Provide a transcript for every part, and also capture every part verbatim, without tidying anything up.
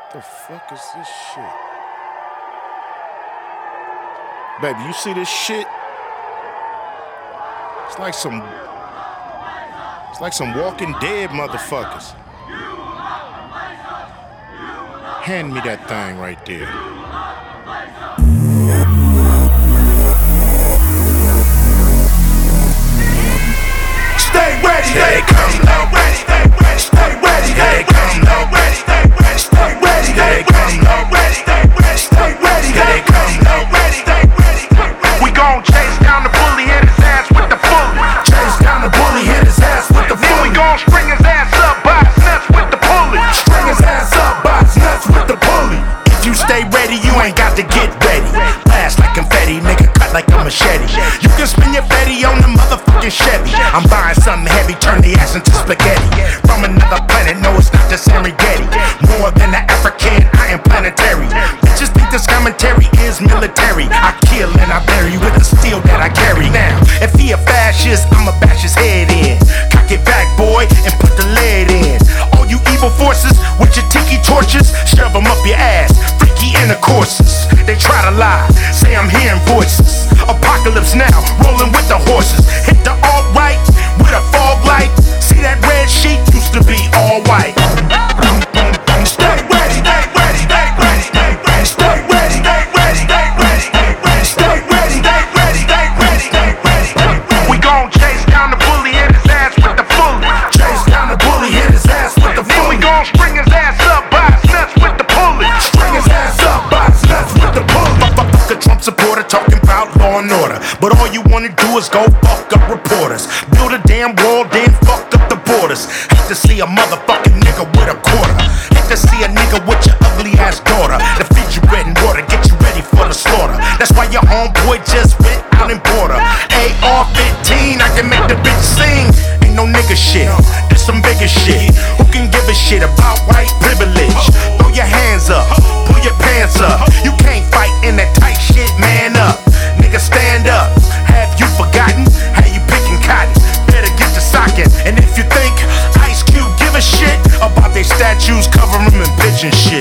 The fuck is this shit? Baby, you see this shit? It's like some It's like some Walking Dead motherfuckers. Hand me that thing right there. Stay ready, stay come low. Stay ready, stay ready, stay come low. Stay ready, stay ready, stay come low. Stay ready, stay ready, stay come low. We gon' chase down the bully, hit his ass with the fully. Chase down the bully, hit his ass with the fully. Then we gon' string his ass up by his nuts with the pulley. String his ass up by his nuts with the pulley. If you stay ready, you ain't got to get ready. Blast like confetti, nigga, cut like a machete. You can spin your Fetty on the motherfucking Chevy. I'm buying something heavy, turn the ass into spaghetti. From another planet, no, it's not the Serengeti. More than the African, I am planetary. Bitches think this commentary is military. I kill and I bury with the steel that I carry. Now, if he a fascist, I'ma bash his head in. Cock it back, boy, and put the lead in. All you evil forces with your tiki torches, shove them up your ass. Freaky intercourses, they try to lie, say I'm hearing voices. Apocalypse now, rolling with the horses. Hit the alt-right with a fog light. See that red sheet used to be all white. Stay ready, stay ready, stay ready, stay ready, stay ready, stay ready, stay ready, stay ready, stay ready, stay ready, stay ready, stay ready. We gon' chase down the bully, hit his ass with the fully. Chase down the bully, hit his ass with the fully. Then we gon' string his ass up by his nuts with the pulley. String his ass up by his nuts with the pulley. Fuck a Trump supporter talking about law and order, but all you wanna do is go fuck up reporters. Build a damn wall, then fuck up the borders. Hate to see a motherfucking nigga with a quarter. Hate to see a nigga with your ugly ass daughter. To feed you bread and water, get you ready for the slaughter. That's why your homeboy just went out and bought her A R fifteen, I can make the bitch sing. Ain't no nigga shit, this some bigger shit. Who can give a shit about white privilege? Throw your hands up, pull your pants up. You can't fight in that tight shit, man up. Nigga stand up, have you forgotten how you picking cotton? Better get to socking. And if you think Ice Cube give a shit about their statues, cover them in pigeon shit.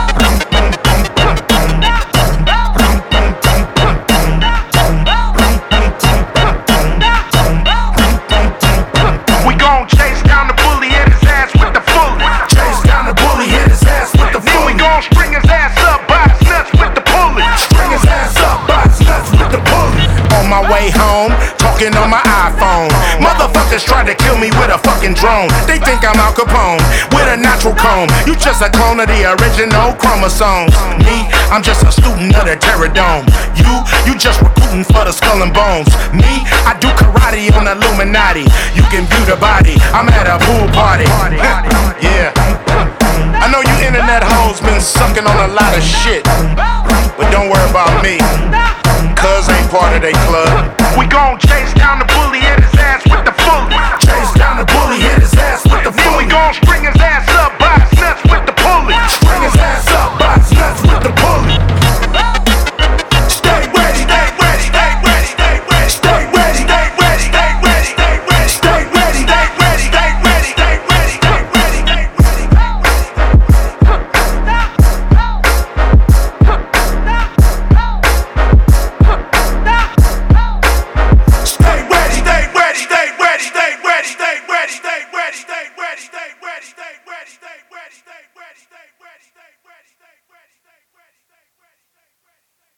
We gon' chase down the bully, hit his ass with the fully. Chase down the bully, hit his ass with the fully. Then we gon' string his ass up by his nuts with the pulley. String his ass up by his nuts with the pulley. On my way home, talking on my iPhone. Motherfuckers tried to kill me with a fucking drone. They think I'm Al Capone with a natural comb. You just a clone of the original chromosomes. Me, I'm just a student of the Terror Dome. You, you just recruiting for the skull and bones. Me, I do karate on the Illuminati. You can view the body, I'm at a pool party. Yeah, I know you internet hoes been sucking on a lot of shit, but don't worry about me, cuz ain't part of they club.